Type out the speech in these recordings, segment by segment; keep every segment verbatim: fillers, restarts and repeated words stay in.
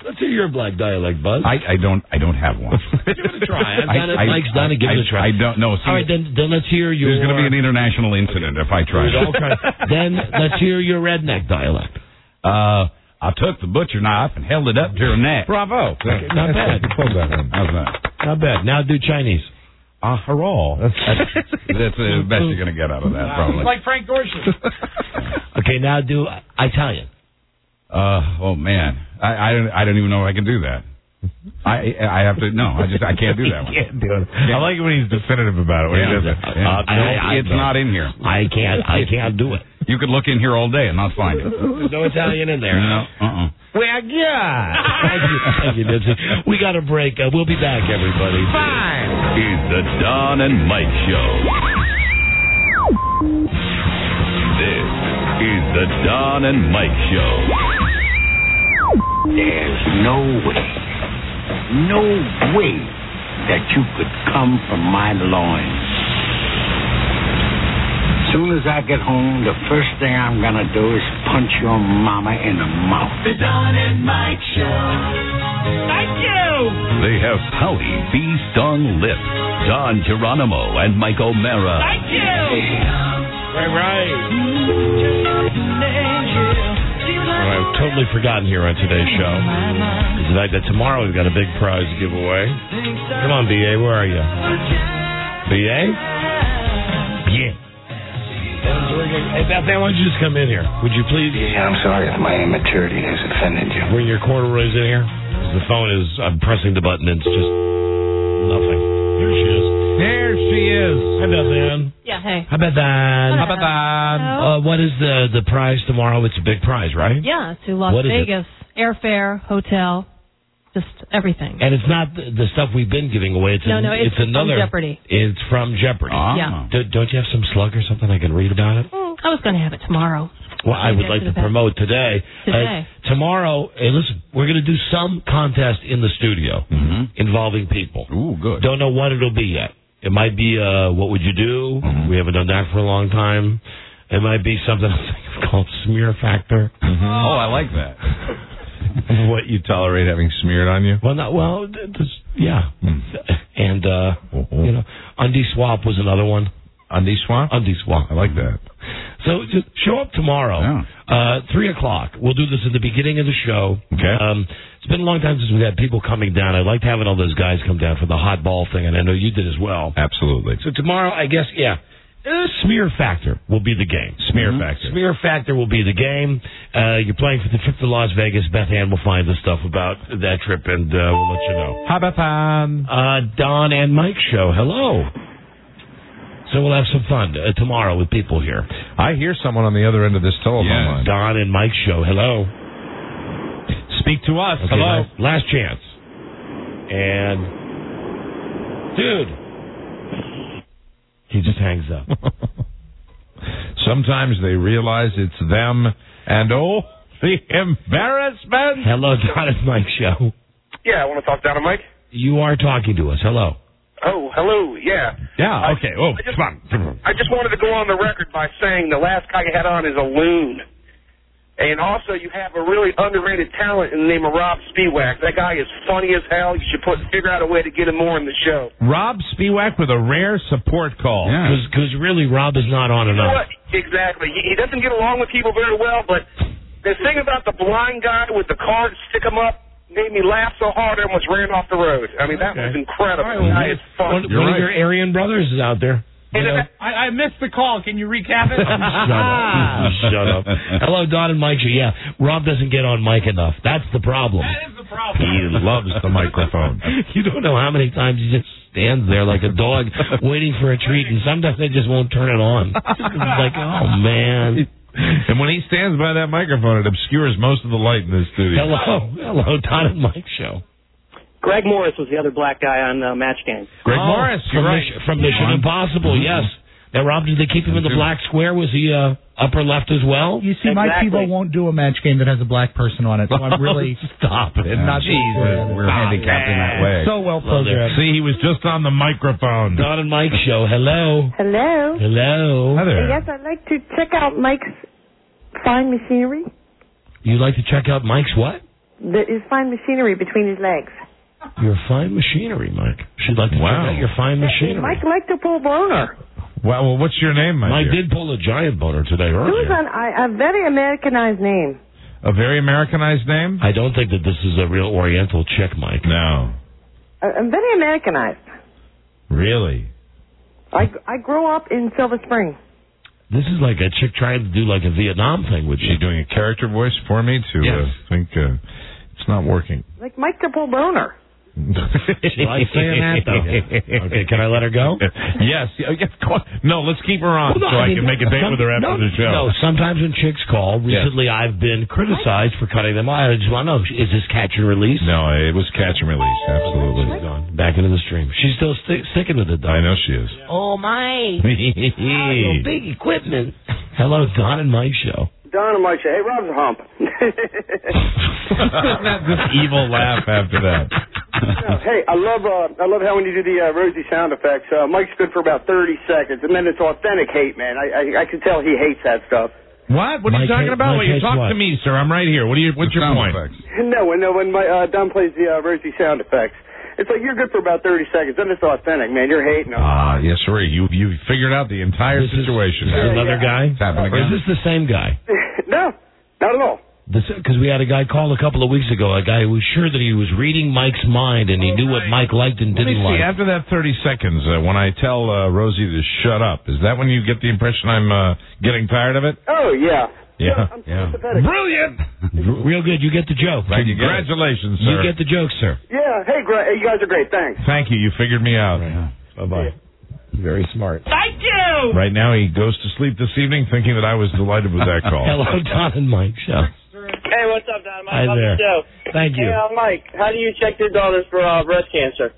Let's hear your black dialect, Buzz. I, I don't I don't have one. Give it a try. I've done it. I, Mike's done it. Give I, it a try. I don't know. All right, then, then let's hear your... There's going to be an international incident if I try. Okay. Then let's hear your redneck dialect. Uh, I took the butcher knife and held it up to her neck. Bravo. Okay, not bad. How's that? Not bad. Now do Chinese. Ah, uh, hurrah. That's, that's the best you're going to get out of that, probably. Like Frank Gorshin. Okay, now do Italian. Uh, oh, man. I, I, don't, I don't even know if I can do that. I I have to, no, I just, I can't do that one. Can't do it. I like it when he's definitive about it. When yeah, he does it. yeah. Uh, no, I, I, it's no. not in here. I can't, I can't do it. You could look in here all day and not find it. There's no Italian in there. No, uh-uh. Well, yeah. Thank you, thank you, Nancy. We got a break. Uh, we'll be back, everybody. Fine. Is the Don and Mike Show. This is the Don and Mike Show. There's no way, no way that you could come from my loins. As soon as I get home, the first thing I'm gonna do is punch your mama in the mouth. The Don and Mike Show. Thank you. They have pouty, bee-stung lips. Don Geronimo and Mike O'Mara. Thank you. Right, right. Well, I've totally forgotten here on today's show. Tonight, that tomorrow we've got a big prize to give away. Come on, B A, where are you? B A? Yeah. Hey, Bethany, why don't you just come in here? Would you please? Yeah, I'm sorry if my immaturity has offended you. Bring your corduroys in here. The phone is, I'm pressing the button, and it's just nothing. Here she is. There she is. Hi, Beth Ann. Yeah, hey. How about that? How about that? Uh, what is the, the prize tomorrow? It's a big prize, right? Yeah, to Las What is it? Vegas. Airfare, hotel, just everything. And it's not the, the stuff we've been giving away. It's No, a, no, it's from another. Jeopardy. It's from Jeopardy. Ah. Yeah. Do, don't you have some slug or something I can read about it? Mm, I was going to have it tomorrow. Well, I would like to promote today. Today. Uh, tomorrow, hey, listen, we're going to do some contest in the studio Mm-hmm. involving people. Ooh, good. Don't know what it'll be yet. It might be, uh, what would you do? Mm-hmm. We haven't done that for a long time. It might be something called Smear Factor. Mm-hmm. Oh, I like that. What you tolerate having smeared on you? Well, not, well, th- th- yeah. Mm. And, uh, you know, Undie Swap was another one. Undie Swamp? Undie Swap. I like that. So just show up tomorrow, Yeah. uh, three o'clock. We'll do this at the beginning of the show. Okay. Um, it's been a long time since we've had people coming down. I liked having all those guys come down for the hot ball thing, and I know you did as well. Absolutely. So tomorrow, I guess, yeah, uh, Smear Factor will be the game. Smear Mhm. Factor. Smear Factor will be the game. Uh, you're playing for the trip to Las Vegas. Beth Ann will find the stuff about that trip, and uh, we'll let you know. How about that? Uh, Don and Mike show. Hello. So we'll have some fun uh, tomorrow with people here. I hear someone on the other end of this telephone Yes. line. Don and Mike show. Hello. Speak to us. Okay, Hello. Last, last chance. And, dude. He just hangs up. Sometimes they realize it's them, and oh, the embarrassment. Hello, Don and Mike show. Yeah, I want to talk down to Mike. You are talking to us. Hello. Oh, hello, yeah. Yeah, okay. Oh, I just, come on. I just wanted to go on the record by saying the last guy you had on is a loon. And also, you have a really underrated talent in the name of Rob Spiewak. That guy is funny as hell. You should put figure out a way to get him more in the show. Rob Spiewak with a rare support call. Yeah. Because really, Rob is not on You know enough. what? Exactly. He, he doesn't get along with people very well, but the thing about the blind guy with the card stick him up made me laugh so hard I almost ran off the road. I mean, that Okay. was incredible. All right, well, The guy is fun. One, one of your Aryan brothers is out there. And You know? if- I, I missed the call. Can you recap it? Shut up. Shut up. Hello, Don and Mike. Yeah, Rob doesn't get on mic enough. That's the problem. That is the problem. He loves the microphone. You don't know how many times he just stands there like a dog waiting for a treat, and sometimes they just won't turn it on. It's like, oh, man. And when he stands by that microphone, it obscures most of the light in this studio. Hello. Hello, Don and Mike show. Greg Morris was the other black guy on uh, Match Game. Greg Oh, Morris, from, you're right. Mission, from Mission Impossible, yes. Now, Rob, did they keep him in the black square? Was he uh, upper left as well? You see, my Exactly. people won't do a match game that has a black person on it, so I'm really Stop it. not Jesus, We're handicapped in that way. so well Well, there. programmed. See, he was just on the microphone. Don and Mike show. Hello. Hello. Hello. Hi there. Yes, I'd like to check out Mike's fine machinery. You'd like to check out Mike's what? the, his fine machinery between his legs. Your fine machinery, Mike. She'd like to Wow. check out your fine machinery. Mike liked to pull boner. Well, well, what's your name, my Mike dear? did pull a giant boner today, earlier. Susan, I, a very Americanized name. A very Americanized name? I don't think that this is a real Oriental chick, Mike. No. Uh, I'm very Americanized. Really? I, I grew up in Silver Spring. This is like a chick trying to do like a Vietnam thing with you. She's doing a character voice for me to Yes. uh, think uh, it's not working. Like Mike to pull boner. She likes saying that, though. Okay, can I let her go? Yes. yeah, yeah, go on. No, let's keep her on Well, no, so I, mean, can make a date some- with her after no, the show. No, sometimes when chicks call, recently I've been criticized for cutting them off. I just want to know, is this catch and release? No, it was catch and release. Absolutely. She's gone. Back into the stream. She's still sti- sticking with it, though. I know she is. Oh, my. Oh, big equipment. Hello, Don and Mike show. Don and Mike say, hey, Rob's a hump. Not this evil laugh after that. No, hey, I love uh, I love how when you do the uh, Rosie sound effects, uh, Mike's good for about thirty seconds, and then it's authentic hate, man. I I, I can tell he hates that stuff. What? What are you Mike talking hate- about? Mike Well, you hates talk what? to me, sir. I'm right here. What are you? What's The your sound point? effects. No, when uh, when my, uh, Don plays the uh, Rosie sound effects, it's like you're good for about thirty seconds, then it's authentic, man. You're hating him. Ah, yes, sir. You you figured out the entire This is- situation. Is this another yeah. guy? It's happening Or is again. this the same guy? No, not at all. Because we had a guy call a couple of weeks ago, a guy who was sure that he was reading Mike's mind and he knew what Mike liked and Let me didn't see. like. After that thirty seconds, uh, when I tell uh, Rosie to shut up, is that when you get the impression I'm uh, getting tired of it? Oh yeah. Yeah. I'm Yeah. sympathetic. Brilliant. R- Real good. You get the joke. Right, Congratulations, You sir. get the joke, sir. Yeah. Hey, great. You guys are great. Thanks. Thank you. You figured me out. Bye-bye. Very smart. Thank you! Right now, he goes to sleep this evening thinking that I was delighted with that call. Hello, Don and Mike show. Hey, what's up, Don? Mike, Hi love there. the show. Thank you. Hey, uh, Mike, how do you check your daughters for uh, breast cancer?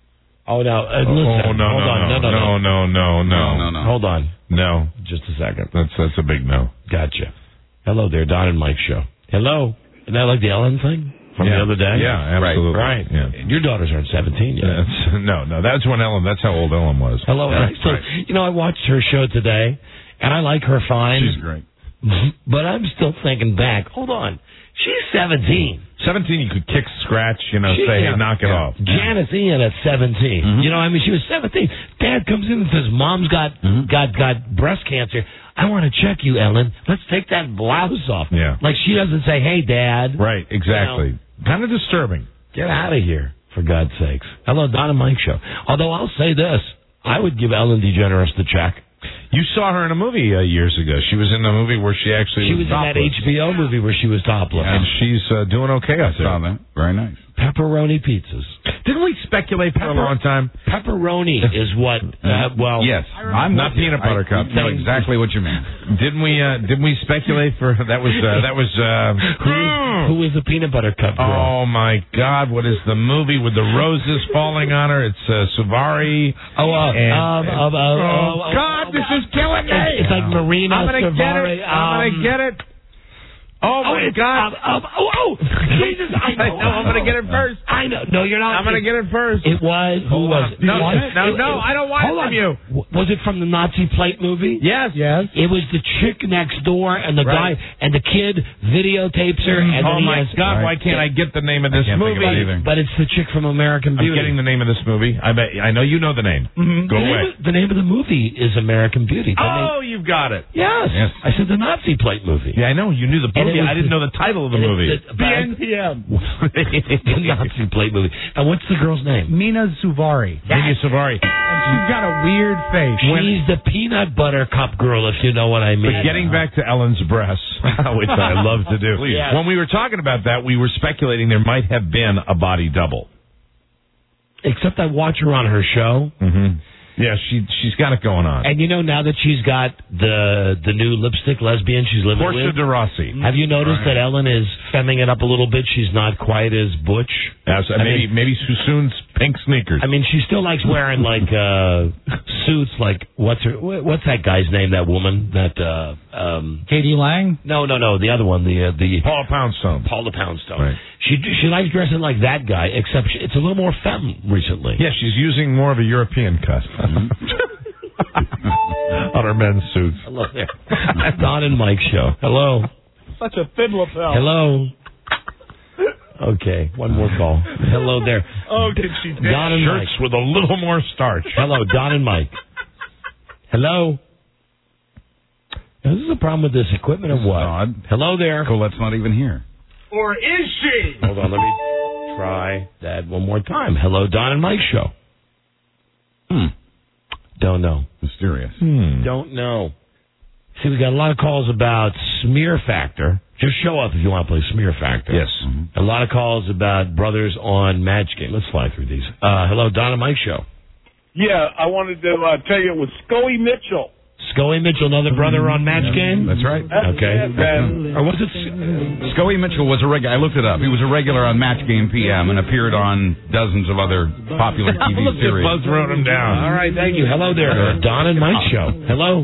Oh, no. Uh, Oh, listen. no, Hold no, on. no, No, no, no, no, no, no, No, no. Hold on. No. Just a second. That's that's a big no. Gotcha. Hello there, Don and Mike show. Hello. Isn't that like the Ellen thing from yeah. the other day? Yeah, absolutely. Right. Yeah. And your daughters aren't seventeen yet. That's, no, no, that's when Ellen. That's how old Ellen was. Hello. Yeah, So, right. you know, I watched her show today, and I like her fine. She's great. But I'm still thinking back. Hold on. She's seventeen. Seventeen, you could kick, scratch, you know, She- say, yeah. hey, knock it Yeah. off. Janice Ian at seventeen. Mhm. You know, I mean, she was seventeen. Dad comes in and says, "Mom's got Mhm. got got breast cancer. I want to check you, Ellen. Let's take that blouse off." Yeah. Like she doesn't say, "Hey, Dad." Right, exactly. Kind of disturbing. Get out of here, for God's sakes. Hello, Don and Mike show. Although I'll say this, I would give Ellen DeGeneres the check. You saw her in a movie uh, years ago. She was in a movie where she actually She was in that topless. H B O movie where she was topless. And she's uh, doing okay out I saw there. that. Very nice. Pepperoni pizzas. Didn't we speculate for a long time? Pepperoni is what, uh, well... Yes, I'm Not with you. peanut butter I cup. know exactly what you mean. Didn't we? Uh, didn't we speculate for that? Was uh, that was? Uh, Who, who is the peanut butter cup girl? Oh my God! What is the movie with the roses falling on her? It's uh, Suvari. Oh, uh, and, um, and- um, uh, oh, uh, God! uh, this is killing me. It's, it's like Marina I'm gonna get Savari, it. I'm um, gonna get it. Oh my it's, God! Um, um, oh, oh, Jesus! I know. I know, I'm gonna get it first. I know. No, you're not. I'm gonna get it first. It was. Who Hold was it? on. No, It was- no, it- no, it- I don't want it hold from on. you. W- Was it from the Nazi plate movie? Yes. Yes. It was the chick next door, and the Right. guy, and the kid videotapes her. And Oh then he my has, God! Why can't I get the name of this can't think movie? of it either. But it's the chick from American I'm Beauty. getting the name of this movie. I bet. I know you know the name. Mhm. Go the away. Name of, the name of the movie is American Beauty. The name- Oh, you've got it. yes. Yes. I said the Nazi plate movie. Yeah, I know. You knew the And it movie. was I didn't the- know the title of the and it's movie. the- but- P M. the Nazi plate movie. And what's the girl's name? Mina Zuvari. Mimi Savari. She's got a weird face. She's the peanut butter cup girl, if you know what I mean. But getting back to Ellen's breasts, which I love to do. Yes. When we were talking about that, we were speculating there might have been a body double. Except I watch her on her show. Mm-hmm. Yeah, she she's got it going on. And you know, now that she's got the the new lipstick lesbian she's living Portia with, de Rossi. have you noticed that Ellen is femming it up a little bit? She's not quite as butch. As, I maybe mean- maybe Susun's pink sneakers. I mean, she still likes wearing like uh suits. Like what's her? wh- What's that guy's name? That woman? That uh um. Katie Lang. No, no, no. The other one. The uh, the Paula Poundstone. Paula Poundstone. Right. She she likes dressing like that guy, except she, it's a little more femme recently. Yeah, she's using more of a European cut on her men's suits. Hello there. Don and Mike show. Hello. Such a fiddler, pal. Hello. Okay, one more call. Hello there. Oh, did she? Don and Shirts Mike. with a little more starch. Hello, Don and Mike. Hello. Now, this is a problem with this equipment or what? Odd. Hello there. Colette's not even here. Or is she? Hold on, let me try that one more time. Hello, Don and Mike show. Hmm. Don't know. Mysterious. Hmm. Don't know. See, we got a lot of calls about Smear Factor. Just show up if you want to play Smear Factor. Yes. Mm-hmm. A lot of calls about brothers on Match Game. Let's fly through these. Uh, hello, Don and Mike show. Yeah, I wanted to uh, tell you it was Scully Mitchell. Scully Mitchell, another brother on Match Game? That's right. Okay. That's it, Or was it... Scully Mitchell was a regular. I looked it up. He was a regular on Match Game P M and appeared on dozens of other popular T V series. Buzz wrote him down. All right, thank you. Hello there. Uh, Don and Mike show. Hello.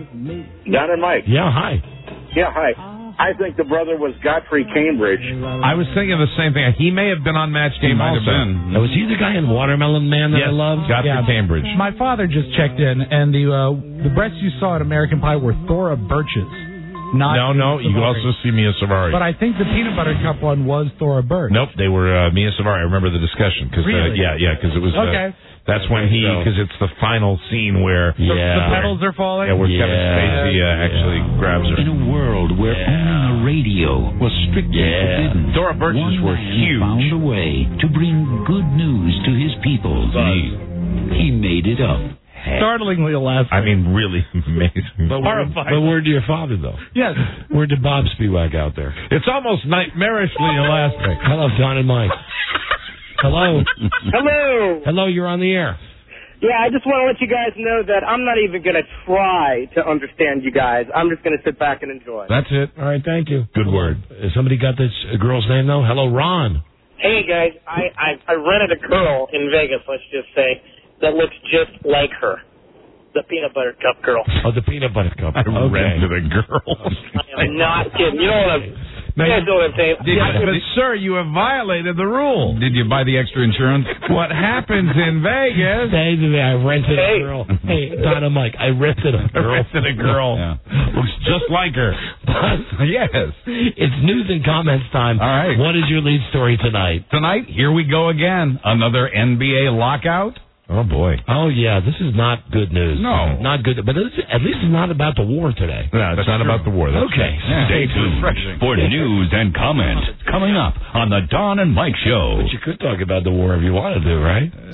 Don and Mike. Yeah, hi. Yeah, hi. I think the brother was Godfrey Cambridge. I was thinking the same thing. He may have been on Match He Game might also. have been. Now, was he the guy in Watermelon Man that Yes, I loved? Godfrey Yeah. Cambridge. My father just checked in, and the uh, the breasts you saw at American Pie were Thora Birch's. Not No, no, you could Savari. also see Mia Savari. But I think the peanut butter cup one was Thora Birch. Nope, they were uh, Mia Savari. I remember the discussion. Cause, Really? Uh, yeah, yeah, because it was... Uh, Okay. That's when he... Because it's the final scene where... The, Yeah. the petals are falling? Yeah, where Kevin Yeah. Spacey uh, actually grabs her. In a world where Yeah. owning a radio was strictly Yeah. forbidden, Dora Birch's one were man huge. found a way to bring good news to his people. He made it up. Startlingly elastic. I mean, really amazing. But where, but where to your father, though? Yes. Where did Bob Spiewak out there? It's almost nightmarishly elastic. Hello, Don and Mike. Hello. Hello. Hello, you're on the air. Yeah, I just want to let you guys know that I'm not even going to try to understand you guys. I'm just going to sit back and enjoy. That's it. All right, thank you. Good word. Uh, Somebody got this uh, girl's name, though? Hello, Ron. Hey, guys, I, I, I rented a girl in Vegas, let's just say, that looks just like her. The peanut butter cup girl. Oh, the peanut butter cup. I Okay. rented a girl. I am not kidding. You know what I'm, you guys know what I'm saying? Did- I- But, sir, you have violated the rule. Did you buy the extra insurance? What happens in Vegas... Say to me, I rented Hey. a girl. Hey, Don and Mike, I rented a I girl. rented a girl. Yeah. Looks just like her. But Yes. it's news and comments time. All right. What is your lead story tonight? Tonight, here we go again. Another N B A lockout. Oh, boy. Oh, yeah, this is not good news. No. Not good. But it's, at least it's not about the war today. No, it's That's not true. about the war. That's Okay. Yeah. Stay tuned Refreshing. for news and comment coming up on the Don and Mike Show. But you could talk about the war if you wanted to, right?